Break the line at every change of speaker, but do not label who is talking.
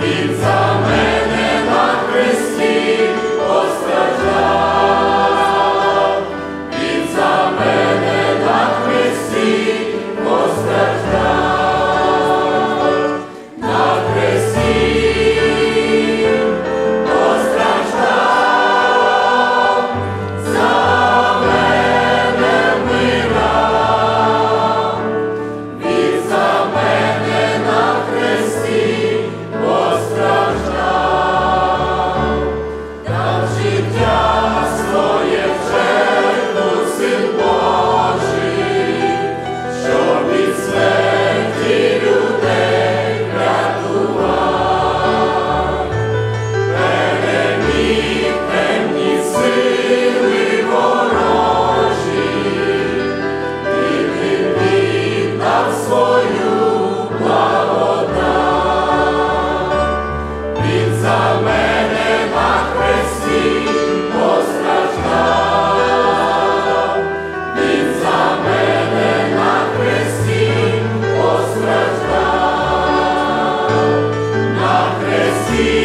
Він за мене на хресті постраждав, Він за мене на хресті постраждав, на хресті постраждав, за мене вмирав, Він за мене на хресті постраждав, дав життя своє в жертву Син Божий, щоб від смерті людей врятував, переміг темні сили ворожі, Він віддав свою благодать. Він за мене на хресті постраждав, Він за мене на хресті постраждав, на хресті